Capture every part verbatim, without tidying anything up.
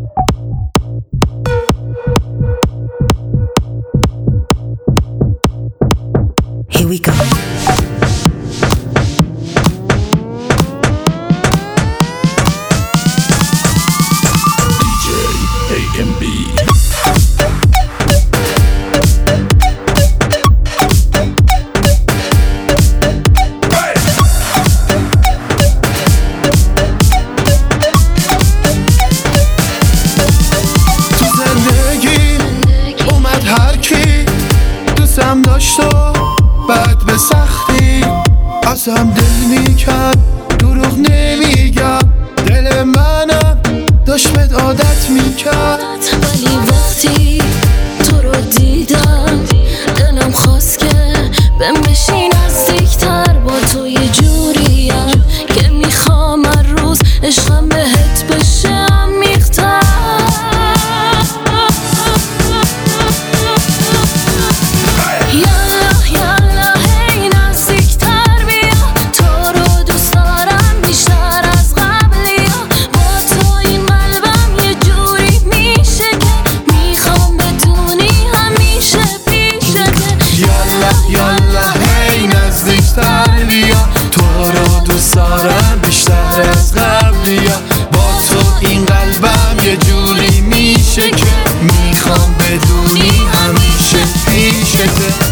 Here we go. دی جی ای ام بی. تو زندگی اومد هر کی دوستم داشت و بعد به سختی ازم دل میکرد، دروغ نمیگم، دل منم داشت بهت عادت میکرد. ولی وقتی تو رو دیدم دلم خواست که بهم بشی نزدیکتر. با تو یه جوریم که میخوام هر روز عشقم بهت بشه عمیق‌تر. یالا یالا هی نزدیکتر بیا، تو رو دوست دارم بیشتر از قبلیا. با تو این قلبم یه جوری میشه که میخوام بدونی همیشه پیشته. یالا یالا هی نزدیکتر بیا، تو رو دوست دارم بیشتر از قبلیا. با تو این قلبم یه جوری میشه که میخوام بدونی همیشه پیشته.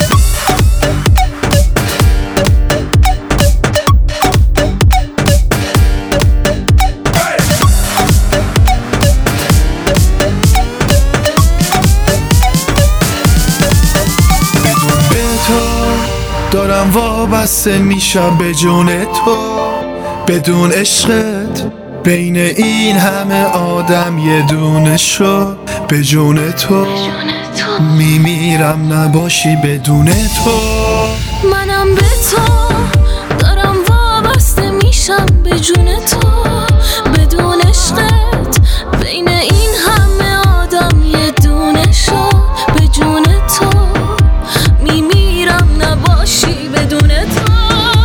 دارم وابسته میشم به جون تو، بدون عشقت بین این همه آدم یه دونه شو. به جون تو میمیرم نباشی بدون تو. منم به تو دارم وابسته میشم به جون تو، بدون عشقت بین این همه آدم یه دونه شو. به جون تو میمیرم نباشی بدون تو.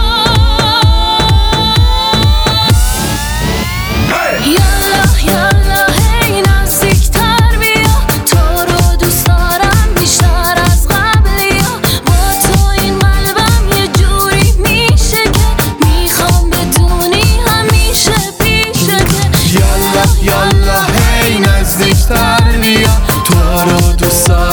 یالا یالا هی نزدیکتر بیا، تو رو دوست دارم بیشتر از قبلیا. با تو این قلبم یه جوری میشه که میخوام بدونی همیشه پیشته. یالا یالا هی نزدیکتر بیا، تو رو دوست دارم